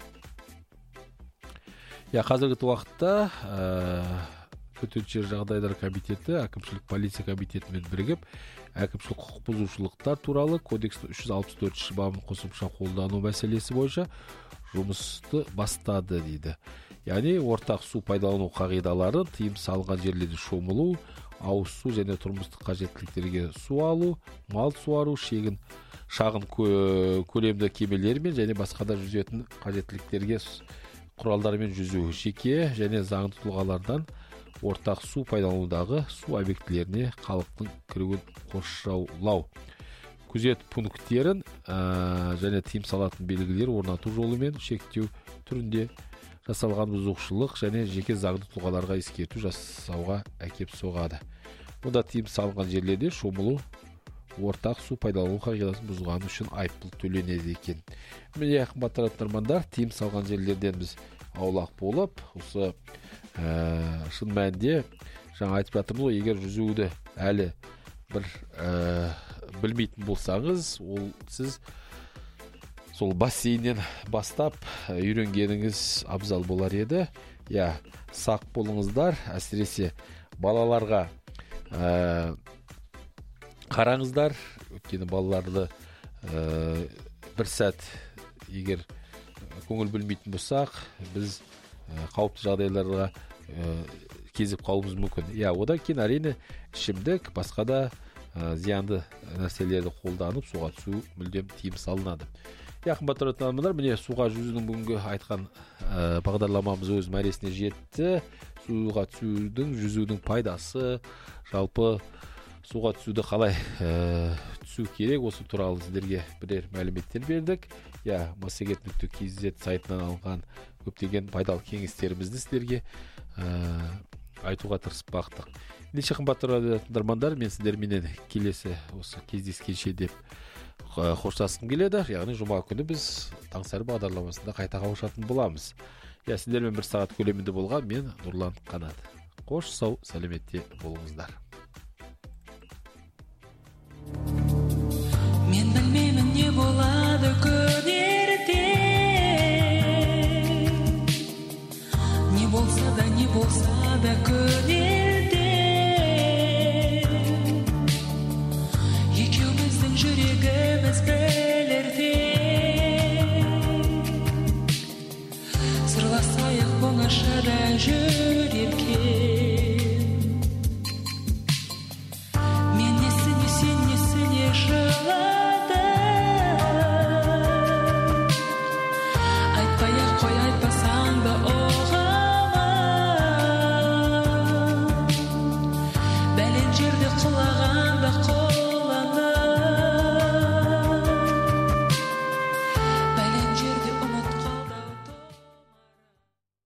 Қазіргі уақытта төтенше жағдайлар комитеті әкімшілік полиция комитетімен бірігіп, әкімшілік құқық бұзушылықтар туралы кодекстің 364 бабын қосымша қолдану мәселесі бойынша жұмысты бастады дейді. Яғни ортақ су пайдалану қағидаларын, тыйым салынған жерлерде шомылу, ауыз су және тұрмыстық қажеттіліктерге су алу, мал суару, шағын көлемді кемелермен және басқа да жүзетін қажеттіліктерге құралдармен жүзу, жеке және заңды тұлғалардан ортақ су пайдаланудағы су объектілеріне халықтың кіруін қоршаулау, күзет пункттерін және тыйым салатын белгілер орнату жолымен шектеу түрінде жасалған бұзушылық және жеке заңды тұлғаларға ескерту жасауға әкеп соғады. Мұнда тыйым салынған жерлерде шомылу, ортақ су пайдалану қағидасын бұзғаны үшін айыппұл төленеді екен. Міне, қымбатты тыңдармандар, тыйым салған жерлерден біз аулақ болып, осы шын мәнінде жаңа айтып жатырмыз ғой, егер жүзуді әлі бір білмейтін болсаңыз, ол сіз сол бассейннен бастап үйренгеніңіз абзал болар еді. Сақ болыңыздар, әсіресе балаларға қараңыздар, өйткені балаларды бір сәт егер көңіл бөлмейтін болсақ, біз қауіпті жағдайларға кезіп қалуымыз мүмкін. Одан кейін әрине ішімдік, басқа да зиянды нәрселерді қолданып суға түсу мүлдем тыйым салынады. Қымбатты тыңдармандар, міне суға жүзудің бүгінгі айтқан бағдарламамыз өз мәресіне жетті. Суға жүзудің пайдасы, жалпы суға түсуді қалай түсу керек, осы туралы сіздерге бірер мәліметтер бердік. Maseget.kz сайтынан алған көптеген пайдалы кеңестерімізді сіздерге айтуға тырысып бақтық. Ендеше қымбатты тыңдармандар, мен сіздерменен келесі осы кездескенше деп қоштасқым келеді. Яғни жұма күні біз Таңсәрі бағдарламасында қайта қауышатын боламыз. Сіздермен 1 сағат көлемінде болған мен Нұрлан Қанат. Қош сау, сәлеметте болыңыздар.